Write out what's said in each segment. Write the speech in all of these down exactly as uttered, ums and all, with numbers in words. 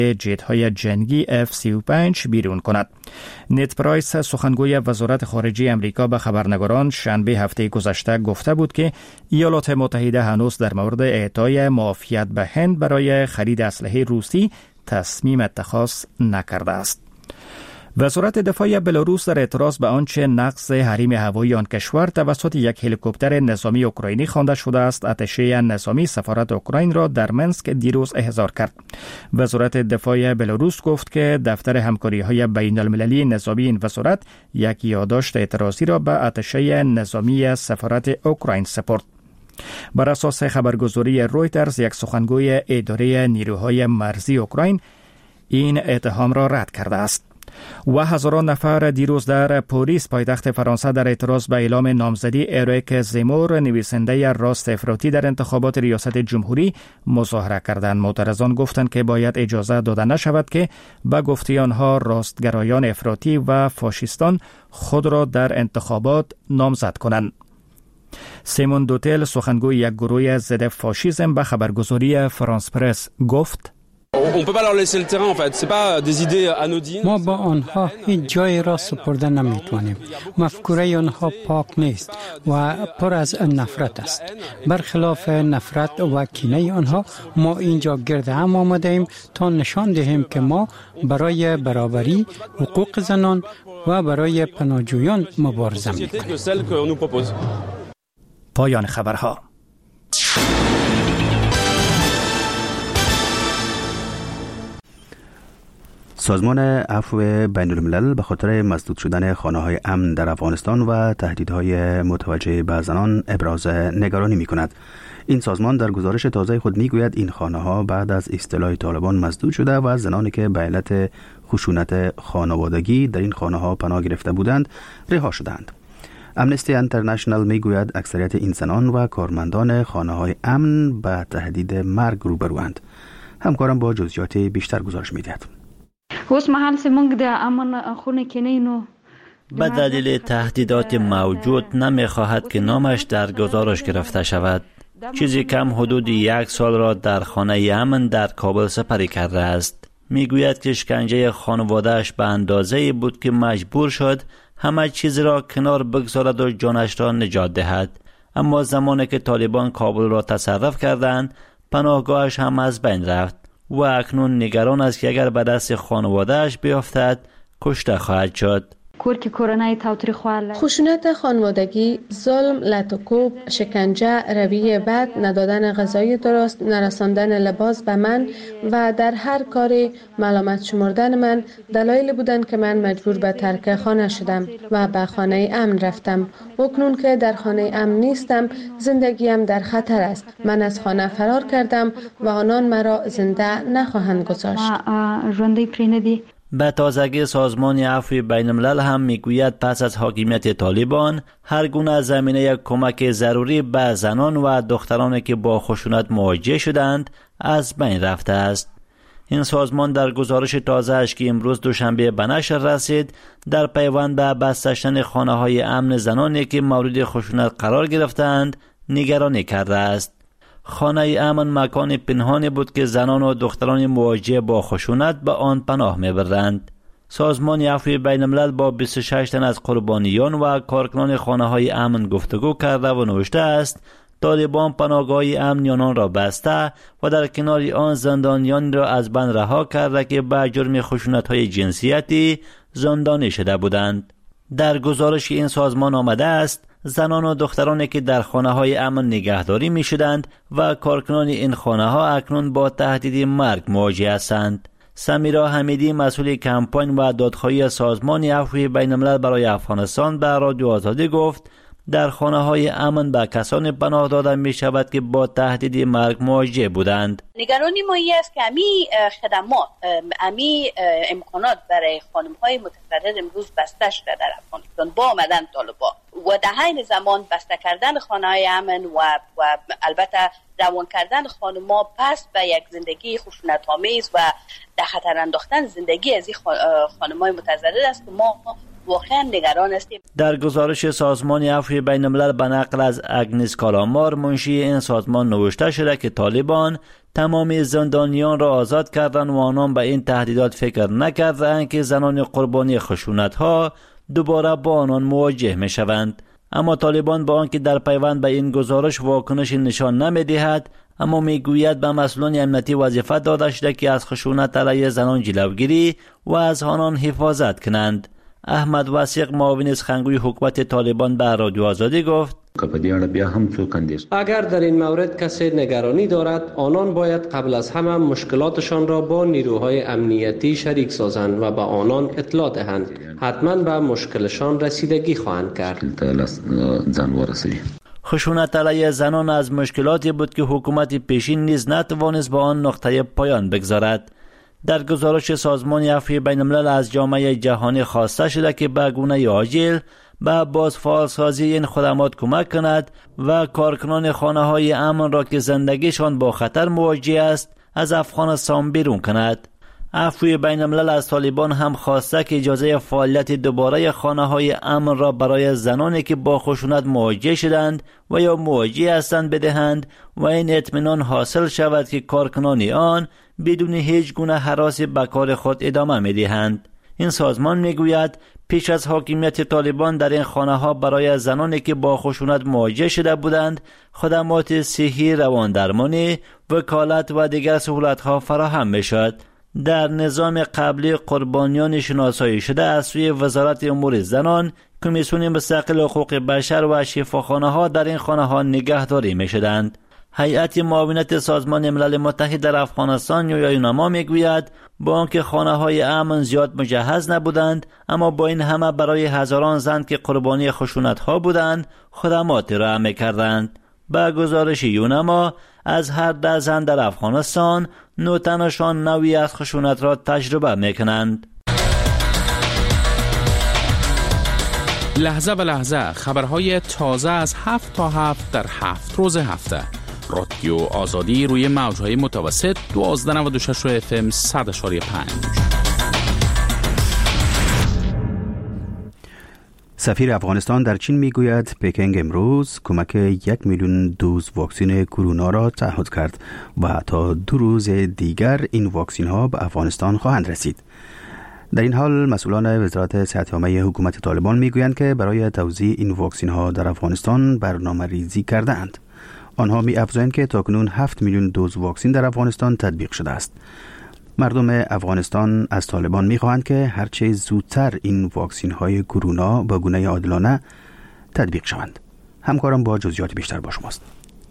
جت‌های جنگی اف سی و پنج بیرون کند. نت پرایس سخنگوی وزارت خارجه امریکا به خبرنگاران شنبه هفته گذشته گفته بود که ایالات متحده هنوز در مورد اعطای معافیت به هند برای خرید اسلحه روسی تصمیم اتخاذ نکرده است. وزارت دفاع بلاروس در اعتراض به آنچه نقض حریم هوایی آن کشور توسط یک هلیکوپتر نظامی اوکراینی خوانده شده است، اتشه نظامی سفارت اوکراین را در منسک دیروز احضار کرد. وزارت دفاع بلاروس گفت که دفتر همکاری‌های بین‌المللی نظامی این وزارت یک یادداشت اعتراضی را به اتشه نظامی سفارت اوکراین سپرد. بر اساس خبرگزاری رویترز، یک سخنگوی اداره نیروهای مرزی اوکراین این اتهام را رد کرده است. و هزاران نفر دیروز در پاریس پایتخت فرانسه در اعتراض به اعلام نامزدی اریک زمور، نویسنده راست افراطی، در انتخابات ریاست جمهوری مظاهره کردند. معترضان گفتند که باید اجازه داده نشود که به گفته آنها راستگرایان افراطی و فاشیستان خود را در انتخابات نامزد کنند. سیمون دوتل، سخنگوی یک گروه ضد فاشیسم، به خبرگزاری فرانس پرس گفت: ما با آنها هیچ جای را سپرده نمیتوانیم. مفکوره آنها پاک نیست و پر از نفرت است. برخلاف نفرت و کینه آنها، ما اینجا گرد هم آمده ایم تا نشان دهیم که ما برای برابری، حقوق زنان و برای پناهجویان مبارزه میکنیم. پایان خبرها. سازمان عفو بین الملل به خاطر مسدود شدن خانه‌های امن در افغانستان و تهدیدهای متوجه به زنان ابراز نگرانی می‌کند. این سازمان در گزارش تازه خود می‌گوید این خانه‌ها بعد از استیلای طالبان مسدود شده و زنانی که به علت خشونت خانوادگی در این خانه‌ها پناه گرفته بودند رها شدند. امنستی انترنشنال می‌گوید اکثریت این زنان و کارمندان خانه‌های امن به تهدید مرگ روبروند. همکارم با جزئیات بیشتر گزارش می‌دهد. به دلیل تهدیدات موجود نمی‌خواهد که نامش در گزارش گرفته شود. چیزی کم حدود یک سال را در خانه امن در کابل سپری کرده است. میگوید که شکنجه خانواده‌اش به اندازه‌ای بود که مجبور شد همه چیز را کنار بگذارد و جانش را نجات دهد. اما زمانی که طالبان کابل را تصرف کردند، پناهگاهش هم از بین رفت و اکنون نگران است که اگر به دست خانواده‌اش بیفتد کشته خواهد شد. خشونت خانوادگی، ظلم، لطوکوب، شکنجه، رویه بد، ندادن غذای درست، نرساندن لباس به من و در هر کاری ملامت شمردن من دلایل بودند که من مجبور به ترک خانه شدم و به خانه امن رفتم. اکنون که در خانه امن نیستم، زندگیم در خطر است. من از خانه فرار کردم و آنان مرا زنده نخواهند گذاشت. به تازگی سازمان عفو بین الملل هم میگوید پس از حاکمیت طالبان هر گونه زمینه کمک ضروری به زنان و دخترانی که با خشونت مواجه شدند از بین رفته است. این سازمان در گزارش تازه‌اش که امروز دوشنبه به نشر رسید، در پیوند به بسته شدن خانه‌های امن زنانی که مورد خشونت قرار گرفتند نگرانی کرده است. خانه امن مکان پنهانی بود که زنان و دختران مواجه با خشونت به آن پناه می‌بردند. سازمان عفو بین الملل با بیست و شش تن از قربانیان و کارکنان خانه‌های امن گفتگو کرده و نوشته است طالبان پناهگاه امن آنان را بسته و در کنار آن زندانیان را از بند رها کرده که به جرم خشونت‌های جنسیتی زندانی شده بودند. در گزارش این سازمان آمده است زنان و دخترانی که در خانه‌های امن نگهداری می‌شدند و کارکنان این خانه‌ها اکنون با تهدید مرگ مواجه هستند. سمیرا حمیدی، مسئول کمپاین و دادخواهی سازمان عفو بین الملل برای افغانستان، به رادیو آزادی گفت در خانه‌های امن به کسانی پناه داده می‌شود که با تهدید مرگ مواجه بودند. نگرانی ما این است که امی خدمات، امی امکانات برای خانم‌های متضرر امروز بسته شده در افغانستان با آمدن طالبان و در حین زمان بسته کردن خانه‌های امن و و البته روان کردن خانم‌ها پس به یک زندگی خشونت‌آمیز و در خطر انداختن زندگی از این خانم‌های متضرر است که ما واقعا نگران هستیم. در گزارش سازمان عفو بین الملل به نقل از اگنس کالامار، منشی این سازمان، نوشته شده که طالبان تمام زندانیان را آزاد کردند و آنان به این تهدیدات فکر نکردند که زنان قربانی خشونت‌ها دوباره با آنان مواجه می‌شوند. اما طالبان با آنکه در پیوند به این گزارش واکنش نشان نمی‌دهد، اما میگوید به مسئولان امنیتی وظیفه داده شده که از خشونت علیه زنان جلوگیری و از آنان حفاظت کنند. احمد وثیق معاون سخنگوی حکومت طالبان به رادیو آزادی گفت: اگر در این مورد کسی نگرانی دارد، آنان باید قبل از همه مشکلاتشان را با نیروهای امنیتی شریک سازند و به آنان اطلاع دهند. حتما به مشکلشان رسیدگی خواهند کرد. خشونت علیه زنان از مشکلاتی بود که حکومت پیشین نیز نتوانست با آن نقطه پایان بگذارد. در گزارش سازمان عفو بین الملل از جامعه جهانی خواسته شده که به گونه عاجل به بازفعالسازی این خدمات کمک کند و کارکنان خانه‌های امن را که زندگیشان با خطر مواجه است از افغانستان بیرون کند. عفو بین الملل از طالبان هم خواسته که اجازه فعالیت دوباره خانه‌های امن را برای زنانی که با خشونت مواجه شدند و یا مواجه هستند بدهند و این اطمینان حاصل شود که کارکنان آن بدون هیچ گونه هراسی به کار خود ادامه می‌دهند. این سازمان میگوید پیش از حاکمیت طالبان در این خانه‌ها برای زنانی که با خشونت مواجه شده بودند خدمات صحی، رواندرمانی، وکالت و دیگر سهولت‌ها فراهم می‌شد. در نظام قبلی قربانیان شناسایی شده از سوی وزارت امور زنان، کمیسیون مستقل حقوق بشر و شفاخانه‌ها در این خانه‌ها نگهداری می‌شدند. هیئت معاونت سازمان ملل متحد در افغانستان یا یونما میگوید با آنکه خانه‌های امن زیاد مجهز نبودند، اما با این همه برای هزاران زن که قربانی خشونت‌ها بودند خدمات را می‌کردند. با گزارش یونما از هر ده زن در افغانستان نه تنشان نوعی از خشونت را تجربه می‌کنند. لحظه به لحظه خبرهای تازه از هفت تا هفت در هفت روز هفته. رادیو آزادی روی موجهای متوسط دوازده نود و شش اف ام صد اشاری پنج. سفیر افغانستان در چین میگوید پکینگ امروز کمک یک میلیون دوز واکسن کرونا را تعهد کرد و تا دو روز دیگر این واکسن ها به افغانستان خواهند رسید. در این حال مسئولان وزارت صحت عامه حکومت طالبان میگویند که برای توزیع این واکسن ها در افغانستان برنامه ریزی کردند. آنها می افزایند که تاکنون هفت میلیون دوز واکسن در افغانستان تطبیق شده است. مردم افغانستان از طالبان می خواهند که هرچه زودتر این واکسن های کرونا با گونه عادلانه تطبیق شوند. همکارم با جزئیات بیشتر با شماست.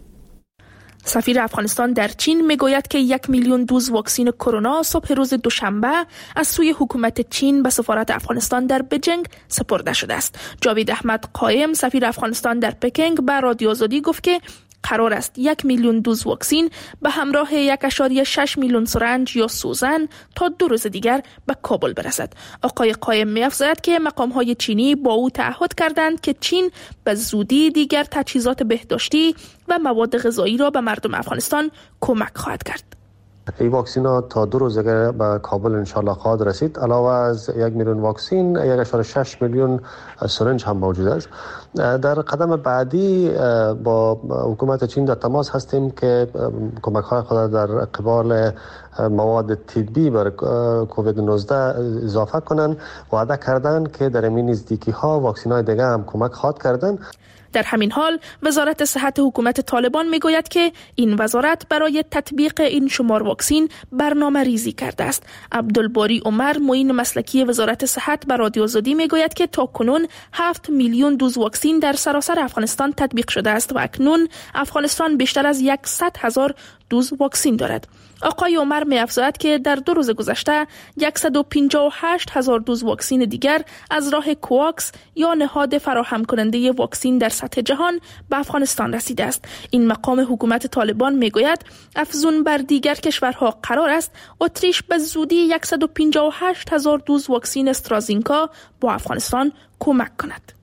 سفیر افغانستان در چین میگوید که یک میلیون دوز واکسن کرونا صبح روز دوشنبه از سوی حکومت چین به سفارت افغانستان در بجنگ سپرده شده است. جاوید احمد قائم سفیر افغانستان در پکینگ به رادیو آزادی گفت که قرار است یک میلیون دوز واکسن به همراه یک ممیز شش میلیون سرنج یا سوزن تا دو روز دیگر به کابل برسد. آقای قائم می‌افزاید که مقام‌های چینی با او تعهد کردند که چین به زودی دیگر تجهیزات بهداشتی و مواد غذایی را به مردم افغانستان کمک خواهد کرد. این واکسن ها تا دو روز دیگر به کابل انشالله خواهد رسید. علاوه از یک میلیون واکسن، یک ممیز شش میلیون سرنج هم موجود است. در قدم بعدی با حکومت چین در تماس هستیم که کمک های خود در قبال مواد طبی بر کووید نوزده اضافه کنند. وعده کردند که در این نزدیکی ها واکسن های دیگر هم کمک خواهد کردند. در همین حال وزارت صحت حکومت طالبان میگوید که این وزارت برای تطبیق این شمار واکسن برنامه ریزی کرده است. عبدالباری عمر معین مسلکی وزارت صحت به رادیو آزادی میگوید که تا کنون هفت میلیون دوز واکسن در سراسر افغانستان تطبیق شده است و اکنون افغانستان بیشتر از صد هزار دوز واکسن دارد. آقای عمر می‌افزاید که در دو روز گذشته صد و پنجاه و هشت هزار دوز واکسن دیگر از راه کوواکس یا نهاد فراهم کننده واکسن در سطح جهان به افغانستان رسیده است. این مقام حکومت طالبان میگوید افزون بر دیگر کشورها قرار است اتریش به زودی صد و پنجاه و هشت هزار دوز واکسن استرازینکا با افغانستان کمک کند.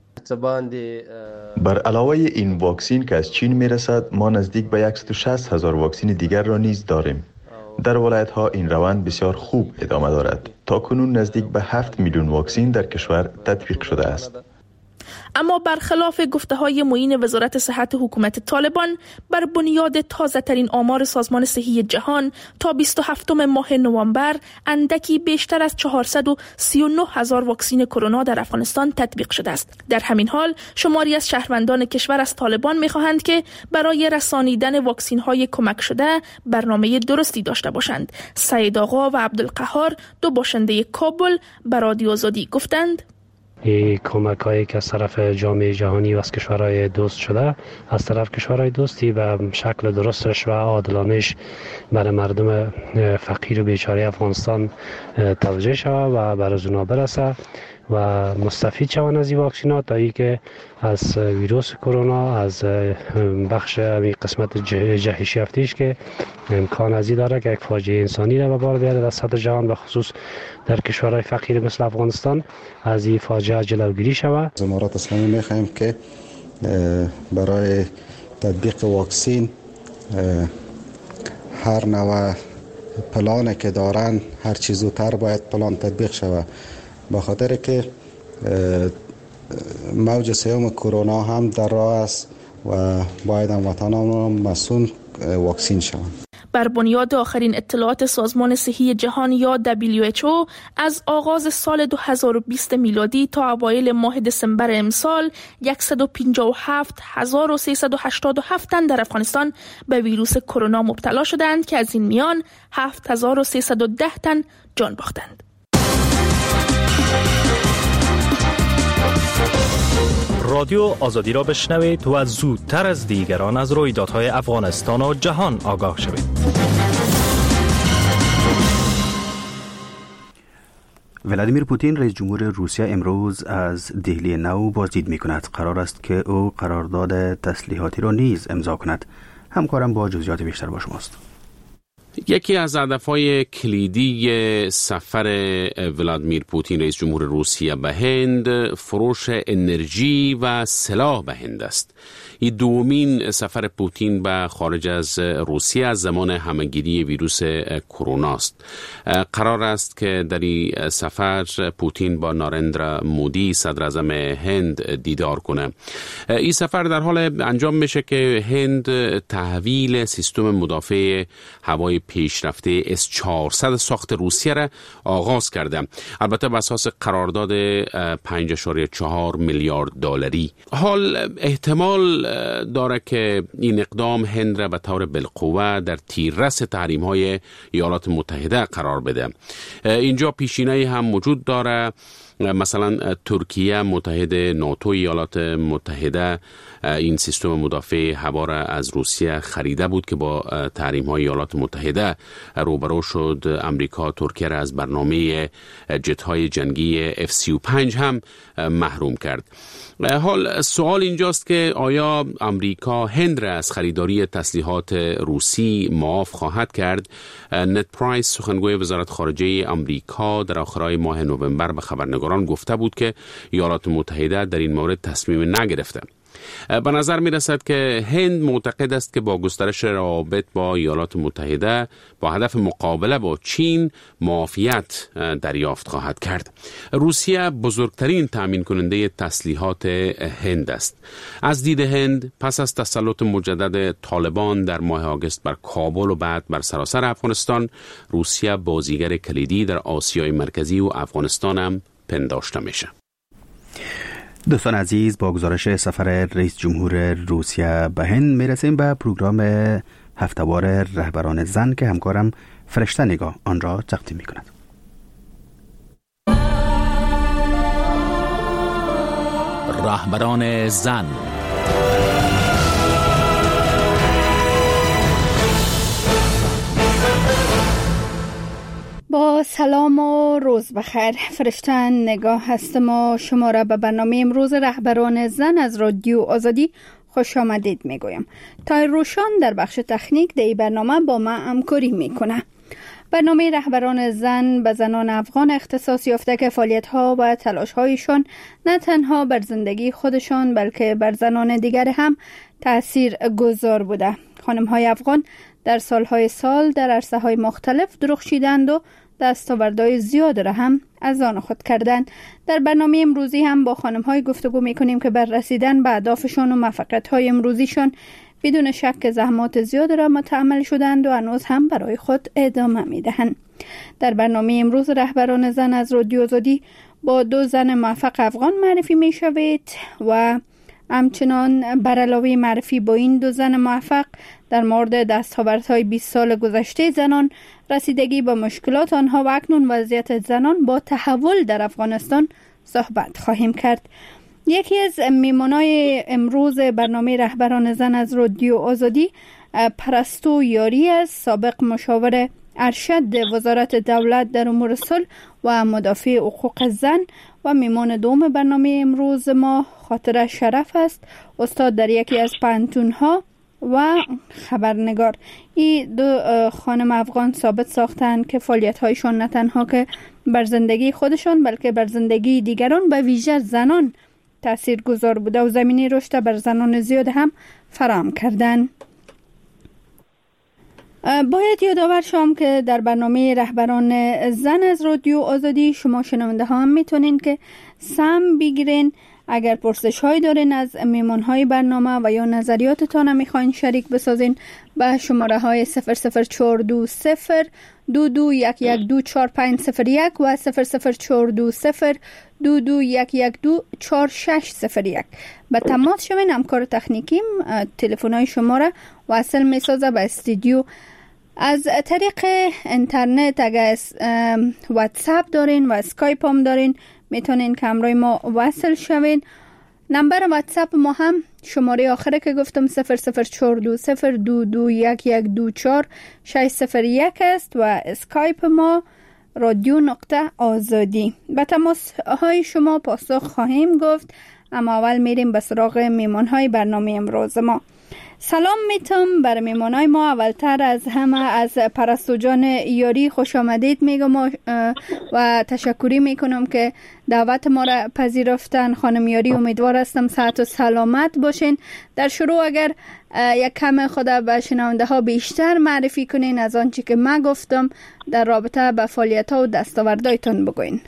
بر علاوه این واکسن که از چین میرسد، ما نزدیک به صد و شصت هزار واکسن دیگر را نیز داریم. در ولایت ها این روند بسیار خوب ادامه دارد. تا کنون نزدیک به هفت میلیون واکسن در کشور تطبیق شده است. اما برخلاف گفته های معین وزارت صحت حکومت طالبان، بر بنیاد تازه ترین آمار سازمان صحی جهان تا بیست و هفتم ماه نوامبر اندکی بیشتر از چهارصد و سی و نه هزار واکسن کرونا در افغانستان تطبیق شده است. در همین حال شماری از شهروندان کشور از طالبان می‌خواهند که برای رسانیدن واکسن های کمک شده برنامه درستی داشته باشند. سید آقا و عبدالقهار، دو باشنده کابل، به رادیو آزادی گفتند: این کمک هایی که از طرف جامعه جهانی و از کشورهای دوست شده، از طرف کشورهای دوستی به شکل درستش و عادلانش برای مردم فقیر و بیچاره افغانستان توجه شود و برای اونا برسه و مستفید شوند از این واکسینات، تا ای که از ویروس کرونا، از بخش این قسمت جهش یافتیش که امکان ازی داره که یک فاجعه انسانی را به بار بیاره در سطح جهان، به خصوص در کشورهای فقیر مثل افغانستان، از این فاجعه جلوگیری شود. از امارات اسلامی میخواهیم که برای تطبیق واکسین هر نوع پلان که دارن هر چیز زودتر باید پلان تطبیق شود، به خاطر که موج سوم کرونا هم در راه است و باید هموطنان مسئول واکسین شوند. بر بنیاد آخرین اطلاعات سازمان صحی جهان یا دبلیو اچ او، از آغاز سال دو هزار و بیست میلادی تا اوایل ماه دسامبر امسال صد و پنجاه و هفت هزار و سیصد و هشتاد و هفت تن در افغانستان به ویروس کرونا مبتلا شدند که از این میان هفت هزار و سیصد و ده تن جان باختند. رادیو آزادی را بشنوید و زودتر از دیگران از رویدادهای افغانستان و جهان آگاه شوید. ولادیمیر پوتین رئیس جمهور روسیه امروز از دهلی نو بازدید می کند. قرار است که او قرارداد تسلیحاتی را نیز امضا کند. همکارم با جزئیات بیشتر با شماست. یکی از هدف‌های کلیدی سفر ولادیمیر پوتین رئیس جمهور روسیه به هند فروش انرژی و سلاح به هند است. این دومین سفر پوتین به خارج از روسیه از زمان همه‌گیری ویروس کرونا است. قرار است که در این سفر پوتین با نارندرا مودی صدر اعظم هند دیدار کنه. این سفر در حال انجام میشه که هند تحویل سیستم مدافع هوای پیشرفته اس چهارصد ساخت روسیه را آغاز کرده، البته بر اساس قرارداد پنج و چهار میلیارد دلاری. حال احتمال داره که این اقدام هند را به طور بالقوه در تیررس تحریم‌های ایالات متحده قرار بده. اینجا پیشینه‌ای هم وجود داره، مثلا ترکیه متحد ناتو ایالات متحده این سیستم مدافع هوا را از روسیه خریده بود که با تحریم های ایالات متحده روبرو شد. امریکا ترکیه را از برنامه جت های جنگی اف سی و پنج هم محروم کرد. حال سوال اینجاست که آیا امریکا هند را از خریداری تسلیحات روسی معاف خواهد کرد؟ نت پرایس سخنگوی وزارت خارجه امریکا در آخرای ماه نوامبر به خبرنگاران گفته بود که ایالات متحده در این مورد تصمیم نگرفته. به نظر می رسد که هند معتقد است که با گسترش روابط با ایالات متحده با هدف مقابله با چین معافیت دریافت خواهد کرد. روسیه بزرگترین تامین کننده تسلیحات هند است. از دید هند پس از تسلط مجدد طالبان در ماه آگوست بر کابل و بعد بر سراسر افغانستان، روسیه بازیگر کلیدی در آسیای مرکزی و افغانستان هم پنداشته میشه. دوستان عزیز، با گزارش سفر رئیس جمهور روسیه به هند میرسیم به پروگرام هفته‌وار رهبران زن که همکارم فرشته نگاه آن را تقدیم می‌کند. رهبران زن. با سلام و روز بخیر. فرشته نگاه هستم و شما را به برنامه امروز رهبران زن از رادیو آزادی خوش آمدید میگویم. تایر روشان در بخش تکنیک در این برنامه با من همکاری میکنه. برنامه رهبران زن به زنان افغان اختصاص یافته که فعالیت‌ها و تلاش‌هایشان نه تنها بر زندگی خودشان بلکه بر زنان دیگر هم تأثیر گذار بوده. خانم‌های افغان در سالهای سال در عرصه‌های مختلف درخشیدند و دستاوردهای زیاد را هم از آن خود کردند. در برنامه امروزی هم با خانم‌های گفتگو می‌کنیم که بر رسیدن به اهدافشان و موفقیت‌های امروزیشان بدون شک زحمات زیاد را متحمل شدند و هنوز هم برای خود ادامه می‌دهند. در برنامه امروز رهبران زن از رادیو آزادی با دو زن موفق افغان معرفی می‌شوید و همچنان بر علاوه معرفی با این دو زن موفق در مورد دستاوردهای بیست سال گذشته زنان، رسیدگی به مشکلات آنها و اکنون وضعیت زنان با تحول در افغانستان صحبت خواهیم کرد. یکی از میمانای امروز برنامه رهبران زن از رادیو آزادی پرستو یاری است، سابق مشاور ارشد وزارت دولت در امور صلح و مدافع حقوق زن و میمان دوم برنامه امروز ما خاطر شرف است، استاد در یکی از پانتون‌ها و خبرنگار. این دو خانم افغان ثابت ساختند که فعالیت‌هایشان نه تنها که بر زندگی خودشان بلکه بر زندگی دیگران به ویژه زنان تاثیرگذار بوده و زمینه رشد بر زنان زیاد هم فراهم کردند. باید یادآور شم که در برنامه رهبران زن از رادیو آزادی شما شنونده ها هم میتونین که سهم بگیرین. اگر پرسش هایی دارین از میمون های برنامه و یا نظریاتتان هم میخواین شریک بسازین به شماره های صفر صفر چهار دو صفر دو دو یک یک دو چهار پنج صفر یک و صفر صفر چهار دو صفر دو دو یک یک دو چهار شش صفر یک به تماس شوین. همکار تکنیکیم تلفن های شما را وصل میسازه به استودیو. از طریق اینترنت اگر واتساپ دارین و اسکایپ هم دارین میتونین که همراه ما وصل شوین. نمبر واتساپ ما هم شماره آخره که گفتم صفر صفر چهار دو صفر دو دو یک یک دو چهار شش صفر یک است و اسکایپ ما رادیو نقطه آزادی. به تماس های شما پاسخ خواهیم گفت، اما اول میریم به سراغ میمان های برنامه امروز ما. سلام میتم بر میمانای ما. اولتر از همه از پرستو جان یاری خوش آمدید میگم و تشکری میکنم که دعوت ما را پذیرفتن. خانم یاری امیدوار هستم صحت و سلامت باشین. در شروع اگر یک کم خود به شنونده ها بیشتر معرفی کنین از آنچه که من گفتم در رابطه با فعالیت ها و دستاوردهایتان بگوین.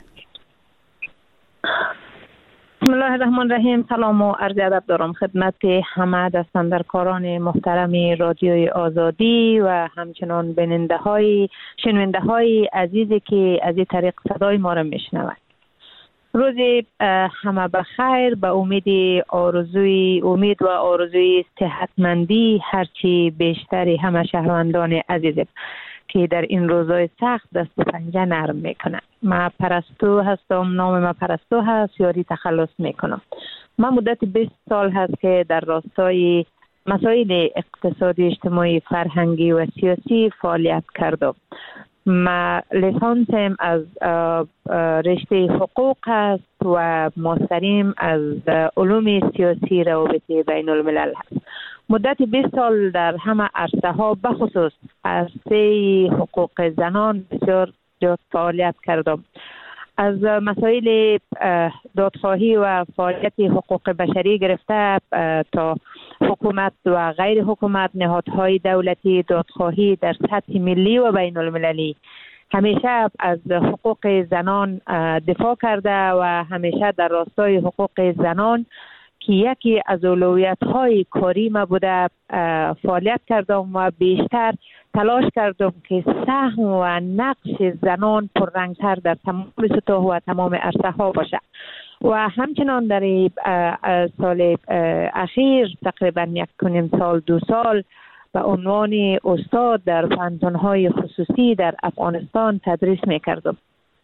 بسم الله الرحمن الرحیم. سلام و عرض ادب دارم خدمت همه دستاندرکاران محترم رادیوی آزادی و همچنان بیننده های شنونده های عزیزی که از این طریق صدای ما را میشنوند. روز همه بخیر. به امید آرزوی امید و آرزوی صحتمندی هرچی بیشتر همه شهروندان عزیز که در این روزهای سخت دست و پنجه نرم میکنن. من پرستو هستم، نام من پرستو هست، یاری تخلص میکنم. من مدت بیست سال هست که در راستای مسائل اقتصادی، اجتماعی، فرهنگی و سیاسی فعالیت کردم. من لیسانسم از رشته حقوق است و ماستریم از علوم سیاسی روابط بین الملل هست. مدت بیست سال در همه عرصه ها بخصوص عرصه حقوق زنان بسیار زیاد فعالیت کردم. از مسائل دادخواهی و فعالیت حقوق بشری گرفته تا حکومت و غیر حکومت نهادهای دولتی دادخواهی در سطح ملی و بین المللی همیشه از حقوق زنان دفاع کرده و همیشه در راستای حقوق زنان که یکی از اولویت‌های کاری ما بوده فعالیت کردم و بیشتر تلاش کردم که سهم و نقش زنان پررنگتر در تمام سطوح و تمام عرصه ها باشه و همچنان در سال اخیر تقریبا یک کنیم سال دو سال به عنوان استاد در پانتون‌های خصوصی در افغانستان تدریس می‌کردم.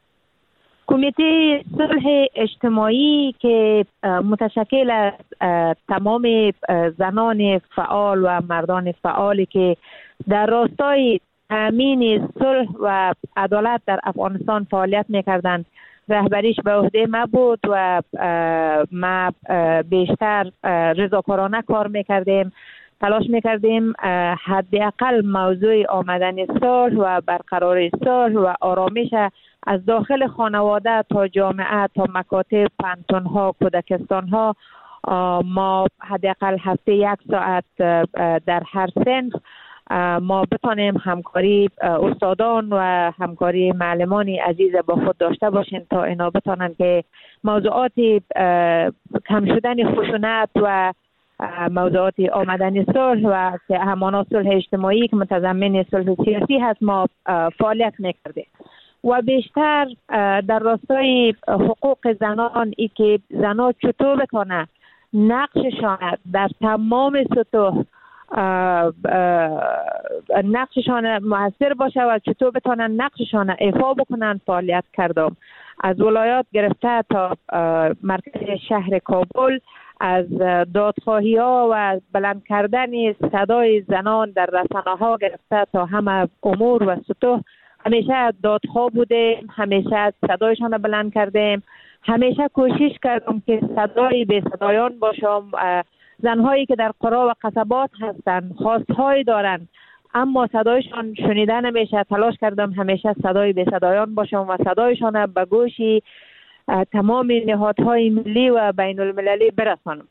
کمیته صلح اجتماعی که متشکل از تمام زنان فعال و مردان فعالی که در راستای تامین صلح و عدالت در افغانستان فعالیت می‌کردند، رهبریش به عهده ما بود و ما بیشتر رضاکارانه کار می‌کردیم. تلاش می‌کردیم حداقل موضوع آمدن صلح و برقراری صلح و آرامش از داخل خانواده تا جامعه تا مکاتب، پانتون‌ها، کودکستان‌ها ما حداقل هفته یک ساعت در هر صنف ما بتانیم همکاری استادان و همکاری معلمان عزیز با خود داشته باشیم تا اینا بتانن که موضوعات کم شدن خشونت و موضوعات آمدن صلح و که همانا صلح اجتماعی که متضمن صلح سیاسی هست ما فعالیت میکردیم و بیشتر در راستای حقوق زنان ای که زنان چطور بتانه نقششان در تمام سطوح نقششان موثر باشه و چطور بتانن نقششان ایفا بکنن فعالیت کردم. از ولایات گرفته تا مرکز شهر کابل، از دادخواهی ها و بلند کردن صدای زنان در رسانه ها گرفته تا همه امور و سطوح همیشه دادخواه بودیم، همیشه صدایشان رو بلند کردیم، همیشه کوشش کردم که صدای به صدایان باشم. زنهایی که در قرا و قصبات هستند خواستهایی دارند اما صدایشان شنیده نمیشه، تلاش کردم همیشه صدای به صدایان باشم و صدایشان به گوشی تمام نهادهای ملی و بین المللی برسانم.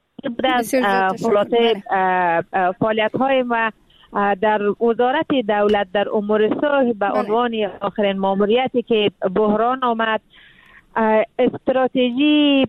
خلاصه فعالیت های و در وزارت دولت در امور صلح به عنوان آخرین ماموریتی که بحران آمد، استراتژی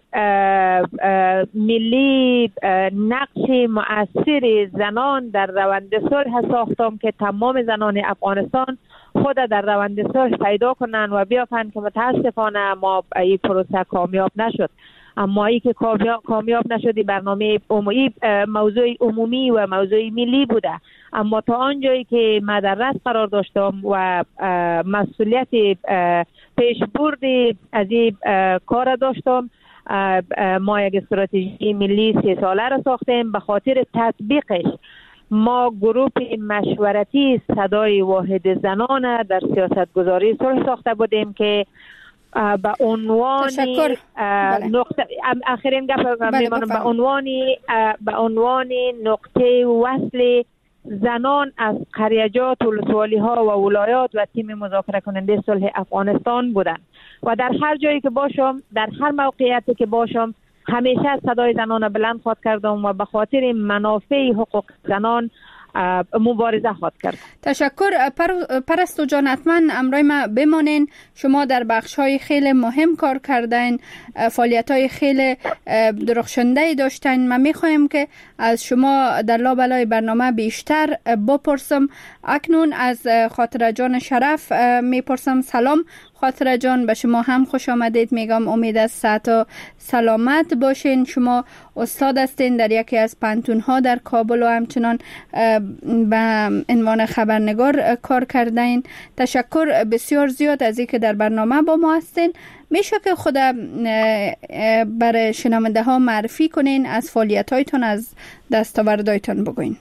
ملی نقش مؤثر زنان در روند صلح ساختم که تمام زنان افغانستان خود در روند صلح پیدا کنند و بیافند که متاسفانه ما این پروسه کامیاب نشد. اما ای که کامیاب نشدی برنامه عمومی موضوع عمومی و موضوع ملی بوده، اما تا آنجایی که من در رأس قرار داشتم و مسئولیت پیشبرد از این کار داشتم، ما یک استراتژی ملی سه ساله را ساختیم. به خاطر تطبیقش ما گروه مشورتی صدای واحد زنان در سیاست گذاری صلح ساخته بودیم که به عنوان نقطه آخرین گپ میمانم به عنوان به عنوان نقطه وصل زنان از قریجات و ولسوالی ها و ولایات و تیم مذاکره کننده صلح افغانستان بودند و در هر جایی که باشم، در هر موقعیتی که باشم، همیشه صدای زنان بلند خواهد کردم و به خاطر منافع حقوق زنان مبارزه خواهد کرد. تشکر. پر... پرستو جان، حتما امرای ما بمانین. شما در بخش های خیلی مهم کار کردین، فعالیت های خیلی درخشنده داشتین. من میخوایم که از شما در لابلای برنامه بیشتر بپرسم. اکنون از خاطره جان شرف میپرسم. سلام خاطره جان، به شما هم خوش آمدید میگم. امید از صحت و سلامت باشین. شما استاد هستین در یکی از پانتون ها در کابل و همچنان به عنوان خبرنگار کار کردین. تشکر بسیار زیاد از اینکه در برنامه با ما هستین. میشه که خود برای شنونده ها معرفی کنین، از فعالیت هایتون، از دستاوردهایتون بگوین.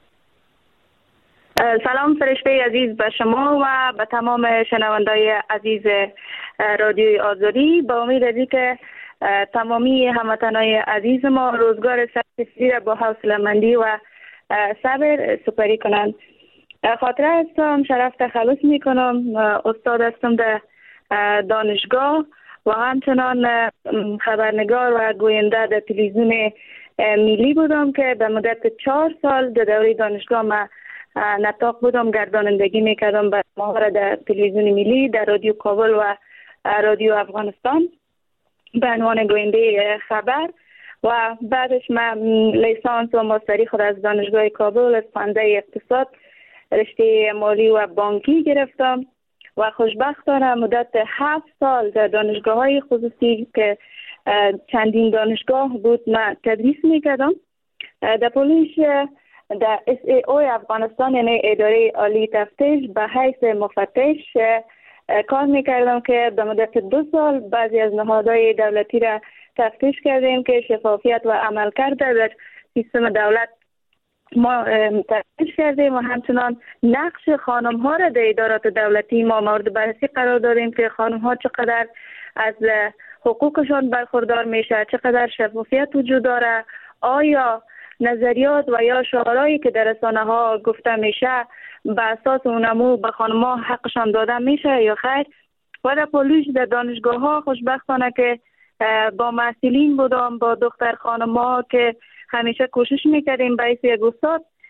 سلام فرشته عزیز به شما و به تمام شنوندای عزیز رادیوی آزادی. با امید از اینکه تمامی هموطنای عزیز ما روزگار سختی را با حوصله‌مندی و صبر سپری کنند. خاطره هستم، شرف تخلص می کنم. استاد هستم در دانشگاه و همچنان خبرنگار و گوینده در تلویزیون ملی بودم که به مدت چهار سال در دوره دانشگاه ما نطاق بودم، گردانندگی میکردم به ماهر در تلویزیون ملی، در رادیو کابل و رادیو افغانستان به عنوان گوینده خبر و بعدش من لیسانس و ماستری خود از دانشگاه کابل از فنده اقتصاد رشته مالی و بانکی گرفتم و خوشبختانه مدت هفت سال در دانشگاه های خصوصی که چندین دانشگاه بود من تدریس میکردم. در پولیش در اس ای او افغانستان، یعنی اداره عالی تفتیش، به حیث مفتش کار میکردم که به مدت دو سال بعضی از نهادهای دولتی را تفتیش کردیم که شفافیت و عملکرد در سیستم دولت ما تفتیش کردیم و همچنان نقش خانم ها را در ادارات دولتی ما مورد بررسی قرار دادیم که خانم ها چقدر از حقوقشان برخوردار میشه، چقدر شفافیت وجود داره، آیا نظریات و یا شعارهایی که در رسانه ها گفته میشه به اساس اونمو به خانم‌ها حقشان داده میشه یا خیر. و در پولیش در دانشگاه ها خوشبختانه که با محصلین بودم، با دختر خانم‌ها که همیشه کوشش میکردیم به حیث یک استاد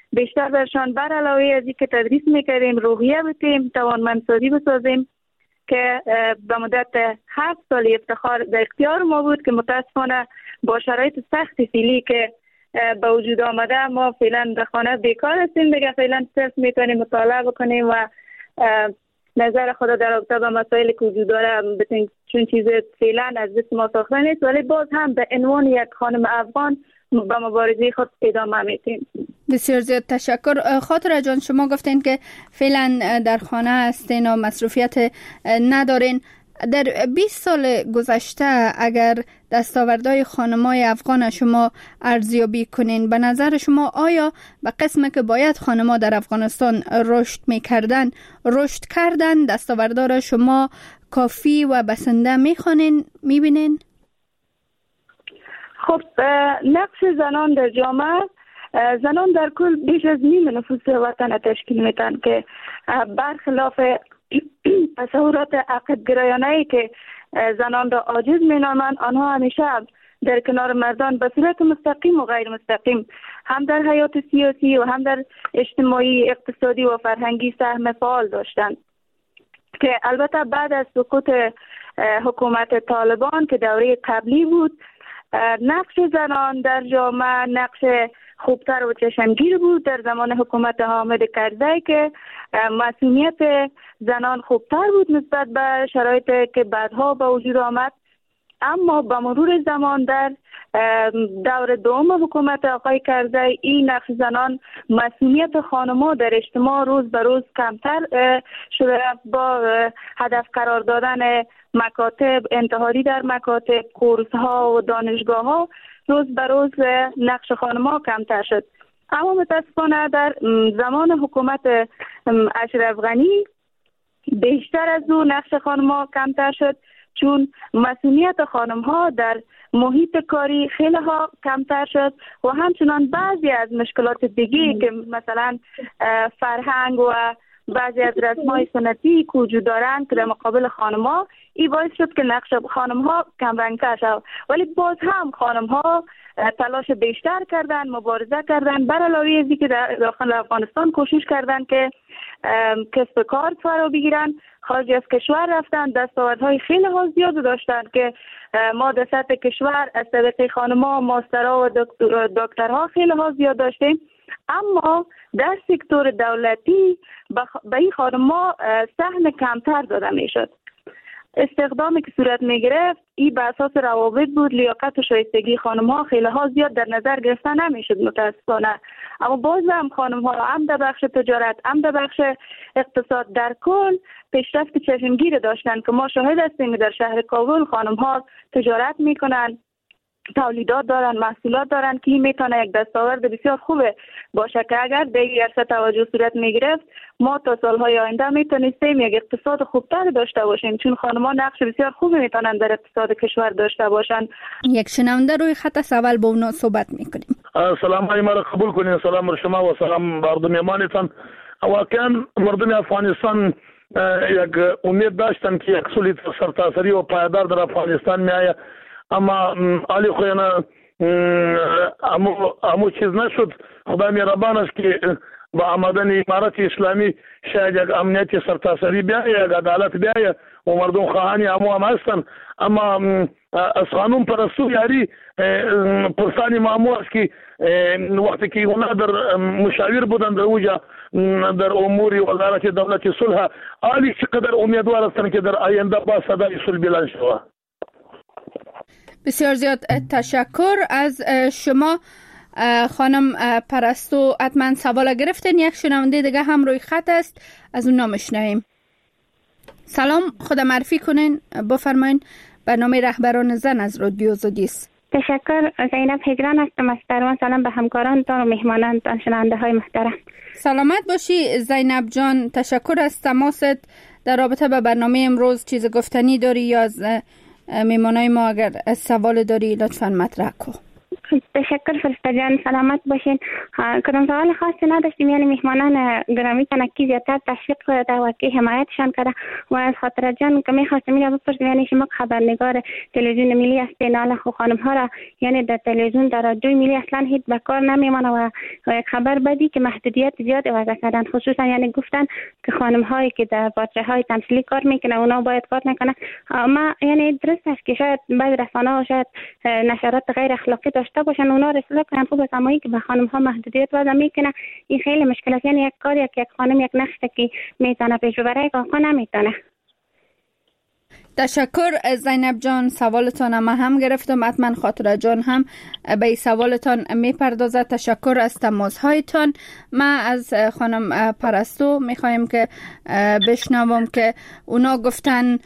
بیشتر برشان بر علاوه از اینکه تدریس میکردیم روحیه بتیم، توانمندسازی بسازیم که به مدت هفت سال افتخار در اختیار ما بود که متاسفانه با شرایط سخت فعلی که به وجود آمده ما فعلا در خانه بیکار هستیم دیگه. فعلا صرف میتونیم مطالعه بکنیم و نظر خود در رابطه با مسائلی که وجود داره بتونیم، چون چیز فعلا از دست ما ساخته نیست، ولی باز هم به عنوان یک خانم افغان با مبارزه خود ادامه میتیم. بسیار زیاد تشکر. خاطره جان، شما گفتین که فعلا در خانه هستین و مصروفیت ندارین. در بیست سال گذشته اگر دستاوردهای خانم‌های افغان شما ارزیابی کنین، به نظر شما آیا به قسمی که باید خانم‌ها در افغانستان رشد می‌کردن رشد کردن؟ دستاوردها را شما کافی و بسنده می‌خوانین، می‌بینین؟ خب نقش زنان در جامعه، زنان در کل بیش از نیم نفوس وطن تشکیل میدن که برخلاف تصورات عقب گرایانه‌ای که زنان را عاجز مینامند، آنها همیشه در کنار مردان به صورت مستقیم و غیر مستقیم هم در حیات سیاسی و هم در اجتماعی، اقتصادی و فرهنگی سهم فعال داشتند که البته بعد از سقوط حکومت طالبان که دوره قبلی بود، نقش زنان در جامعه نقش خوبتر و چشمگیر بود. در زمان حکومت حامد کرزی که مسئولیت زنان خوبتر بود نسبت به شرایطی که بعدها به وجود آمد، اما با مرور زمان در دور دوم حکومت آقای کرزی این نقش زنان، مسئولیت خانم‌ها در اجتماع روز به روز کمتر شده. با هدف قرار دادن مکاتب انتحاری در مکاتب، کورس‌ها و دانشگاه‌ها روز به روز نقش خانم‌ها کمتر شد. اما متاسفانه در زمان حکومت اشرف غنی بیشتر از او نقش خانم‌ها کمتر شد، چون مسئولیت خانم‌ها در محیط کاری خیلی ها کمتر شد و همچنان بعضی از مشکلات دیگه که مثلا فرهنگ و بعضی از رسم‌های سنتی که وجود دارند که در مقابل خانم‌ها، این باعث شد که نقش خانم‌ها کم رنگ‌تر شد. ولی باز هم خانم‌ها تلاش بیشتر کردن، مبارزه کردن، بر علاوه از اینکه در داخل افغانستان کوشش کردن که کسب کار فرا بگیرن، خارج از کشور رفتن، دستاوردهای خیلی ها زیاد داشتن که ما در سطح کشور از طبقه خانم‌ها ماسترها و دکتر دکترها خیلی ها زیاد داشتیم، اما در سکتور دولتی به این خانم‌ها سهم کمتر داده میشد. استخدامی که صورت می گرفت این به اساس روابط بود، لیاقت و شایستگی خانم ها خیلی ها زیاد در نظر گرفته نمیشد متاسفانه. اما باز هم خانم ها هم در بخش تجارت هم در بخش اقتصاد در کل پیشرفت چشمگیر داشتن که ما شاهد هستیم در شهر کابل خانم ها تجارت میکنن، تولیدات دارن، محصولات دارن که این میتونه یک دستاورد بسیار خوبه باشه که اگر به این عرصه توجه صورت میگرفت ما تا سالهای آینده میتونستیم یک اقتصاد خوبتر داشته باشیم، چون خانم‌ها نقش بسیار خوبی میتونن در اقتصاد کشور داشته باشن. یک شنونده روی خط اول با اونا صحبت میکنیم. سلام های مرا قبول کنین. سلام بر شما و سلام مردم ایمانتان. واقعا مردم افغانستان یک امید داشتن که یک سولی سرتاسری و پایدار در افغانستان میآید، اما علی خوینا امو امو چیز نشد. خدا مهربان است که با آمدن امارت اسلامی شاید یک امنیت سرتاسری بیاید، یک عدالت بیاید و مردم خواهانی امو هم هستن، اما از قانون پرستو یاری پرسانی مامو است که وقتی که اونا در مشاور بودن در اوجا در امور وزارت دولت صلح، عالی چقدر امیدوار هستن که در آینده با صدای صلح بلند شود. بسیار زیاد تشکر از شما خانم پرستو. حتما سوال گرفتین. یک شنونده دیگه هم روی خط است، از اون نامشنویم. سلام، خود معرفی کنین بفرمایین. برنامه رهبران زن از رادیو آزادی است. تشکر. زینب هجران هستم از درمان. سلام به همکارانتان و مهمانانتان شنونده های محترم. سلامت باشی زینب جان. تشکر از تماست. در رابطه با برنامه امروز چیز گفتنی داری یا از میمانای ما اگر سوال داری لطفاً مطرح کن. تشکر فرشته جان، سلامت باشین. کدام سوال خاصی نداشتیم، یعنی مهمانان گرامی تنکی زیادتر تشویق کرده و که حمایتشان کرده و از خاطر جان که میخواستم میره بپرسیم، یعنی شما خبرنگار تلویزیون ملی هستین، حالا خو خانم ها را یعنی در تلویزیون در رادیوی ملی اصلا هیچ به کار نمیمانه و یک خبر بدی که محدودیت زیاد وضع کردن، خصوصا یعنی گفتن که خانم هایی که در باتری های تمثیلی کار میکنه اونا باید کار نکنه. ما یعنی درست است که شاید بعضی رسانه ها شاید نشرات غیر اخلاقی داشته باشن، اونا رساله کنن، خوب است، اما که به خانم ها محدودیت وضع میکنه این خیلی مشکل است. یعنی یک کاری یک یک خانم یک نقش که میتونه پیش ببره که آقا نمیتونه. تشکر زینب جان، سوالتان ما هم گرفتم، حتما خاطره جان هم به این سوالتان میپردازه. تشکر از تماس هایتان. ما از خانم پرستو میخوایم که بشنوم که اونا گفتن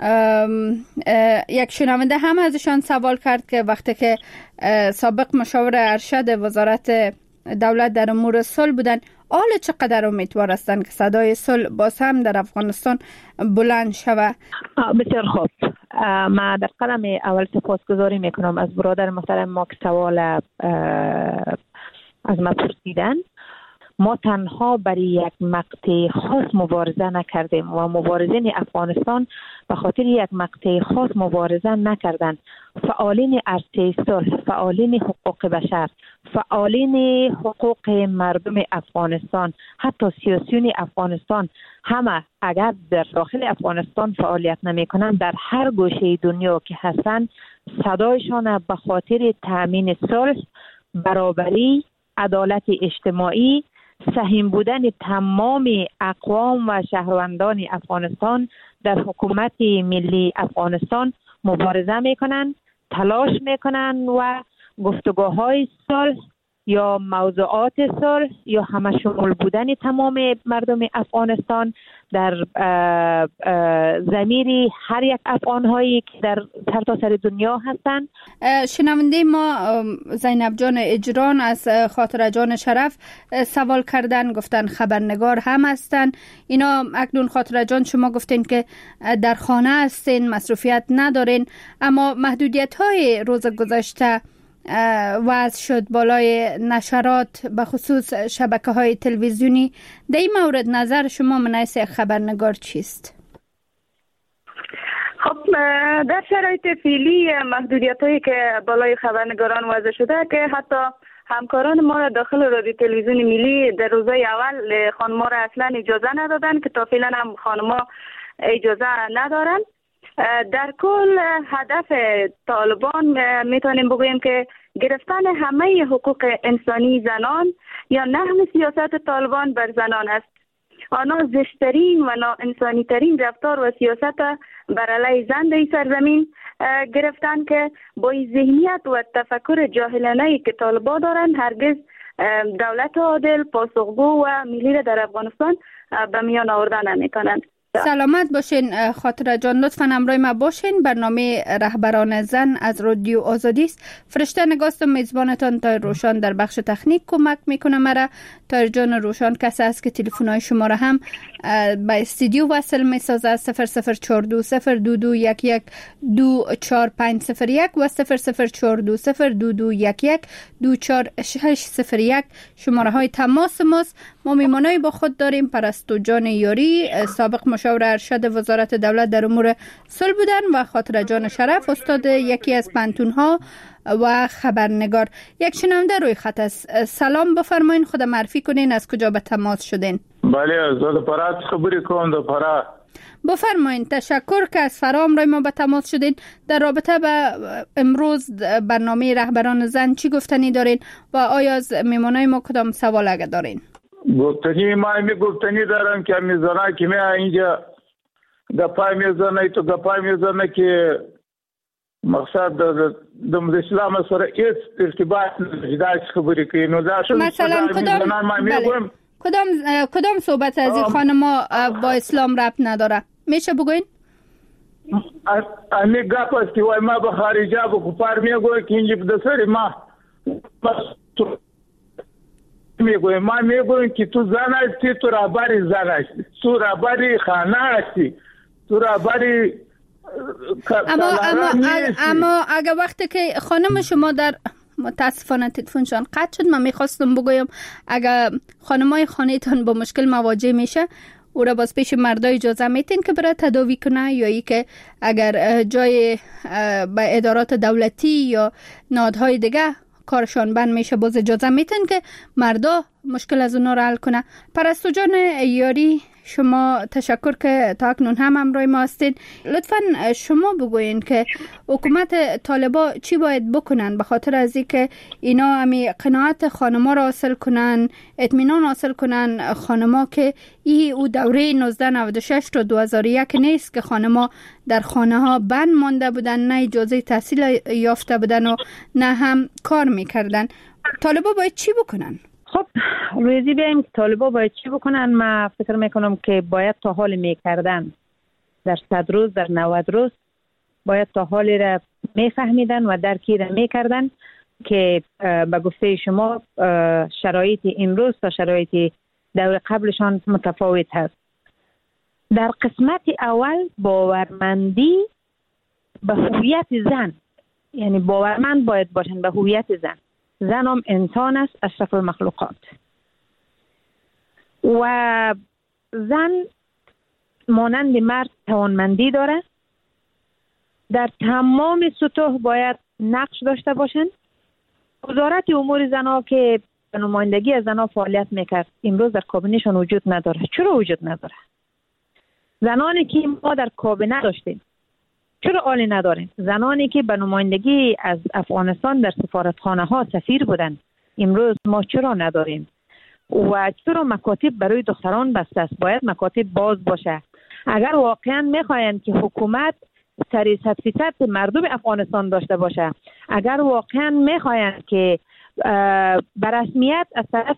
یک شنونده هم ازشان سوال کرد که وقتی که سابق مشاور ارشد وزارت دولت در امور صلح بودن، حالا چقدر امیدوار هستند که صدای صلح باز هم در افغانستان بلند شود؟ بسیار خوب. ما در قدم اول سپاسگزاری میکنم از برادر محترم ما که سوال از ما پرسیدن. ما تنها برای یک مقطع خاص مبارزه نکردیم و مبارزین افغانستان به خاطر یک مقطع خاص مبارزه نکردند. فعالین عرصه صلح، فعالین حقوق بشر، فعالین حقوق مردم افغانستان، حتی سیاسیون افغانستان، همه اگر در داخل افغانستان فعالیت نمی کنند، در هر گوشه دنیا که هستند، صدایشان به خاطر تأمین صلح، برابری، عدالت اجتماعی، سهیم بودن تمام اقوام و شهروندان افغانستان در حکومت ملی افغانستان مبارزه میکنن، تلاش میکنن و گفتگوهای صلح یا موضوعات صلح یا همه شمول بودن تمام مردم افغانستان در ضمیر هر یک افغان‌هایی که در سرتاسر دنیا هستند. شنونده ما زینب جان اجران از خاطره جان شرف سوال کردن، گفتن خبرنگار هم هستن. اینا اکنون خاطره جان شما گفتین که در خانه هستین، مصروفیت ندارین، اما محدودیت‌های روز گذشته وضع شد بالای نشرات به خصوص شبکه‌های تلویزیونی. در این مورد نظر شما من حیث خبرنگار چیست؟ خب در شرایط فعلی محدودیت‌هایی که بالای خبرنگاران وضع شده که حتی همکاران ما را داخل رادیو تلویزیون ملی در روزهای اول خانم‌ها را اصلا اجازه ندادن که تا فعلا هم خانم‌ها اجازه ندارن. در کل هدف طالبان میتونیم بگوییم که گرفتن همه حقوق انسانی زنان یا نحو سیاست طالبان بر زنان است. آنها زشترین و ناانسانی ترین رفتار و سیاست بر علیه زن در سرزمین گرفتن که با ذهنیت و تفکر جاهلانه‌ای که طالبان دارند هرگز دولت عادل، پاسخگو و ملی را در افغانستان به میان آوردن نمی‌کنند. سلامت باشین خاطره جان، لطفاً همراه ما باشین. برنامه رهبران زن از رادیو آزادی است. فرشته نگاست میزبانتان تا روشان در بخش تکنیک کمک میکنه مرا. تا جان روشان کسی است که تلفن‌های شما را هم به استودیو وصل میسازه. صفر صفر چهار دو صفر دو دو یک یک دو چهار پنج صفر یک و صفر صفر چهار دو صفر دو دو یک یک دو چهار شش صفر یک شماره های تماس ماست. ما میمانایی با خود داریم پرستو جان یاری، سابق مشاور ارشد وزارت دولت در امور صلح بودن، و خاطره جان شرف، استاد یکی از پنتون ها و خبرنگار. یک شنونده روی خط است. سلام، بفرمایین، خود معرفی کنین، از کجا به تماس شدین؟ بله، از فرا خبری کوم د فرا. بفرمایین. تشکر که از فرا امروز ما به تماس شدین. در رابطه به امروز برنامه رهبران زن چی گفتنی دارین و آیا از میمانای ما کدام سوال اگه دارین؟ گفتنی ما می گفتنی دارم که میزنه که می اینجا گپای میزنه تو گپای میزنه که مقصد د اسلام سره هیڅ ارتباط نه خبرې کوي. نو دا شو مثلا کدام کدام کدام صحبت از این خانما با اسلام ربط نداره؟ میشه بگوین؟ امی گپ است که وای ما به خارجه به کفار میگوی که اینجا به سری ما میگوی ما میگویم که تو زن هستی، تو رهبری زن هستی، تو رهبری خانه هستی، تو رهبری اما اما اما اگر وقتی که خانم شما در متاسفانه تلفنشان قطع شد. من میخواستم بگویم اگر خانمای خانه تان با مشکل مواجه میشه او را باز پیش مردا اجازه میتین که برای تداوی کنه، یا ای که اگر جای به ادارات دولتی یا نهادهای دیگه کارشان بند میشه باز اجازه میتین که مردا مشکل از اونا را حل کنه. پرستو جان یاری، شما تشکر که تا اکنون هم همراه ما هستید. لطفاً شما بگوین که حکومت طالبا چی باید بکنن به خاطر از اینکه اینا همی قناعت خانما را حاصل کنن، اطمینان حاصل کنن خانما که این او دوره نوزده نود و شش تا دو هزار و یک نیست که خانما در خانه ها بند مانده بودن، نه اجازه تحصیل یافته بودن و نه هم کار میکردن. طالبا باید چی بکنن؟ خب روزی بیاییم که طالبا باید چی بکنن. من فکر میکنم که باید تا حال میکردن در صد روز، در نود روز باید تا حالی را میفهمیدن و درکی را میکردن که به گفته شما شرایط امروز تا شرایط دور قبلشان متفاوت هست. در قسمت اول باورمندی به هویت زن، یعنی باورمند باید باشن به هویت زن. زن هم انسان است، اشرف المخلوقات، و زن مانند مرد توانمندی داره. در تمام سطوح باید نقش داشته باشند. وزارت امور زنها که به نمایندگی از زنها فعالیت میکرد امروز در کابینهشان وجود نداره. چرا وجود نداره؟ زنانی که ما در کابینه داشتیم چرا عالی نداریم؟ زنانی که به نمایندگی از افغانستان در سفارتخانه ها سفیر بودن امروز ما چرا نداریم؟ و چرا مکاتب برای دختران بسته است؟ باید مکاتب باز باشه. اگر واقعا میخواین که حکومت سری صد فیصد مردم افغانستان داشته باشه، اگر واقعا میخواین که به رسمیت از طرف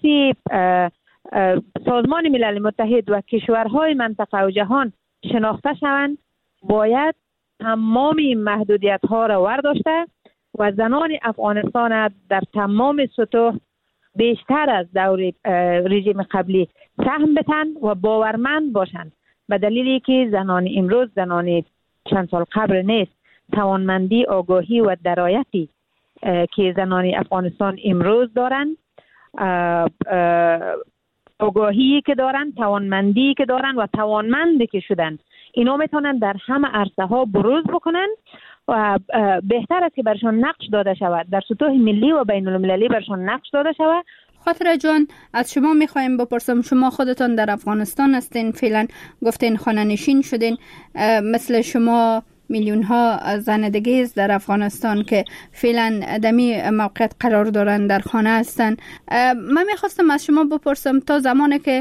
سازمان ملل متحد و کشورهای منطقه و جهان شناخته شوند، باید تمام این محدودیت ها را ورداشته و زنان افغانستان در تمام سطوح بیشتر از دور رژیم قبلی سهم بتن و باورمند باشند، به دلیلی که زنان امروز زنان چند سال قبل نیست. توانمندی، آگاهی و درایتی که زنان افغانستان امروز دارند، آگاهی که دارن، توانمندی که دارن و توانمندی که شدن، اینا میتونن در همه عرصه ها بروز بکنن و بهتر است که برشان نقش داده شود، در سطوح ملی و بین المللی برشان نقش داده شود. خاطره جان، از شما میخوایم بپرسم، شما خودتان در افغانستان هستین، فعلا گفتین خانه نشین شدین، مثل شما میلیون ها زن دیگه در افغانستان که فعلا دمی موقعیت قرار دارن در خانه هستن. من میخواستم از شما بپرسم تا زمانی که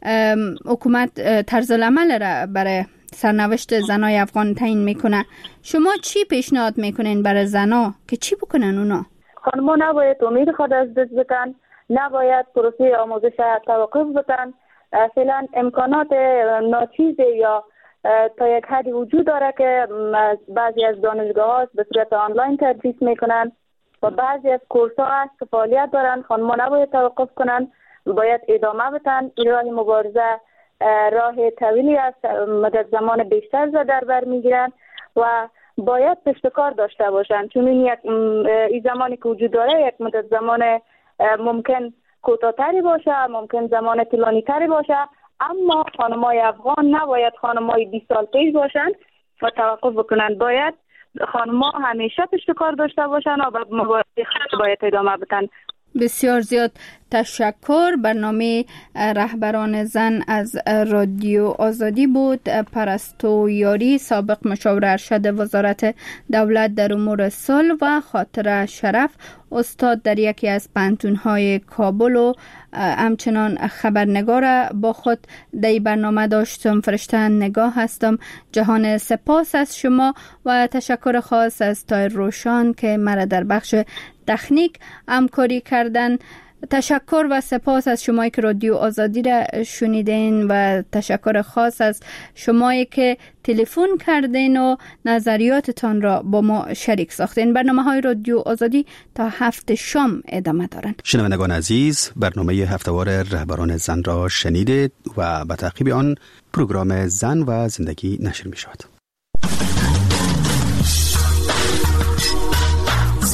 حکومت طرز العمل را برای سرنوشت زنای افغان تعیین میکنه، شما چی پیشنهاد میکنین برای زنا که چی بکنن اونا؟ خانم‌ها نباید امید خود از دست بدن، نباید پروسه آموزش توقف بدن. فعلا امکانات ناچیز یا تا یک حدی وجود داره که بعضی از دانشگاه ها به صورت آنلاین تدریس میکنن و بعضی از کورس ها هست که فعالیت دارن. خانم‌ها نباید توقف کنن، باید ادامه بدن. این راه مبارزه راه طویلی است، مدت زمان بیشتر در بر میگیرن و باید پشتکار داشته باشن، چون این یک این زمانی که وجود داره یک مدت زمان ممکن کوتاه‌تری باشه، ممکن زمان طولانی تری باشه، اما خانمای افغان نباید خانمای بیست سال پیش باشن و توقف بکنن. باید خانم‌ها همیشه پشتکار داشته باشن و مبارزه خود باید ادامه بدن. بسیار زیاد تشکر. برنامه رهبران زن از رادیو آزادی بود. پرستو یاری، سابق مشاور ارشد وزارت دولت در امور صلح، و خاطره شرف، استاد در یکی از پانتون‌های کابل و همچنان خبرنگار با خود در برنامه داشتم. فرشته نگاه هستم. جهان سپاس از شما و تشکر خاص از تایر روشان که مرا در بخش تکنیک همکاری کردن. تشکر و سپاس از شمایی که رادیو آزادی را شنیدین و تشکر خاص از شمایی که تلفن کردین و نظریاتتان را با ما شریک ساختین. برنامه های رادیو آزادی تا هفت شام ادامه دارن. شنوندگان عزیز، برنامه هفته‌وار رهبران زن را شنیدید و به تعقیب آن پروگرام زن و زندگی نشر می شود.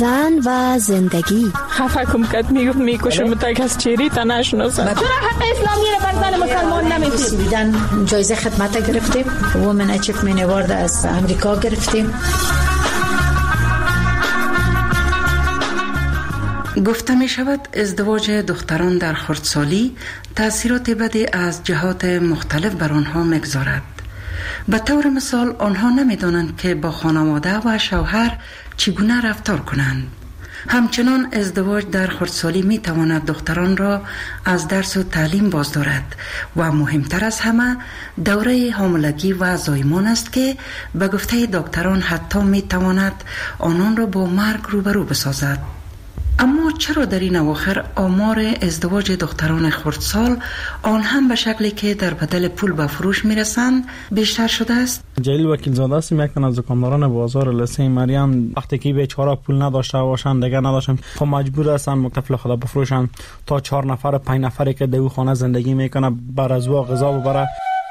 زن و زندگی. خفه کم کت میگفت میکشم تا کس چیری تا نشناسم. چرا حق اسلامی رو بر زن مسلمان نمیدید؟ دیدن جایزه خدمت گرفتیم، وومن اچیومنت اوارد از امریکا گرفتیم. گفته می شود ازدواج دختران در خردسالی تأثیرات بدی از جهات مختلف بر آنها میگذارد. به طور مثال آنها نمی دانند که با خانواده و شوهر چگونه رفتار کنند. همچنان ازدواج در خردسالی می تواند دختران را از درس و تعلیم باز دارد و مهمتر از همه دوره حاملگی و زایمان است که به گفته دکتران حتی می تواند آنان را با مرگ روبرو بسازد. اما چرا در این اواخر آمار ازدواج دختران خردسال آن هم به شکلی که در بدل پول به فروش میرسند بیشتر شده است؟ جلیل وکیل زاده است، یک تن از دکانداران بازار لسه مریم. وقتی که بیچاره پول نداشته باشند دیگه نداشتن، خب مجبور هستن مکتفل خدا بفروشن تا چهار نفر پنج نفری که در او خانه زندگی میکنه بر از او غذا ببره.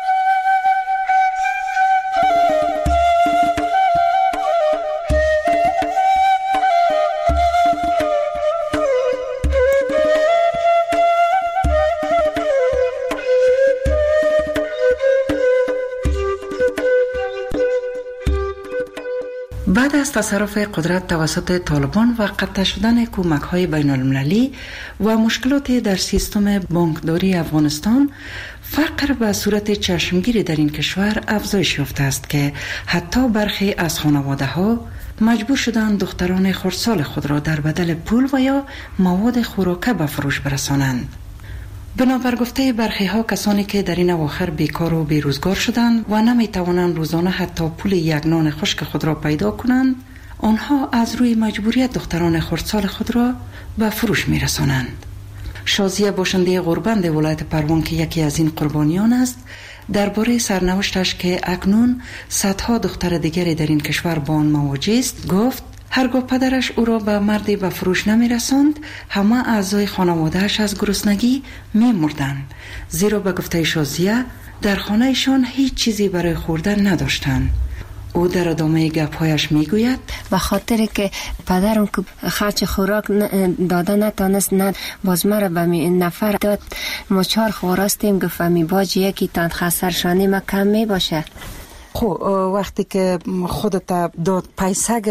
بعد از تصرف قدرت توسط طالبان و قطع شدن کمک‌های بین‌المللی و مشکلات در سیستم بانکداری افغانستان، فقر به صورت چشمگیری در این کشور افزایش یافته است که حتی برخی از خانواده‌ها مجبور شدند دختران خردسال خود را در بدل پول و یا مواد خوراکه به فروش برسانند. بنابر گفته برخی ها کسانی که در این اواخر بیکار و بیروزگار شدند و نمی توانند روزانه حتی پول یک نان خشک خود را پیدا کنند، آنها از روی مجبوریت دختران خردسال خود را به فروش می رسانند. شازیه باشنده غوربند ولایت پروان که یکی از این قربانیان است، درباره سرنوشتش که اکنون صدها دختر دیگری در این کشور با آن مواجه است گفت: هرگاه پدرش او را به مردی به فروش نمی رساند، همه اعضای خانوادهش از گرسنگی می مردند، زیرا به گفته شازیه در خانهشان هیچ چیزی برای خوردن نداشتند. او در ادامه گپ‌هایش میگوید: به خاطر که پدرم که خرچ خوراک داده نتانست، نه باز مرا به نفر داد، ما چهار خوراستیم، گفت می باج یکی تان خسرشانی ما کم می باشه. خب وقتی که خودت داد پیسه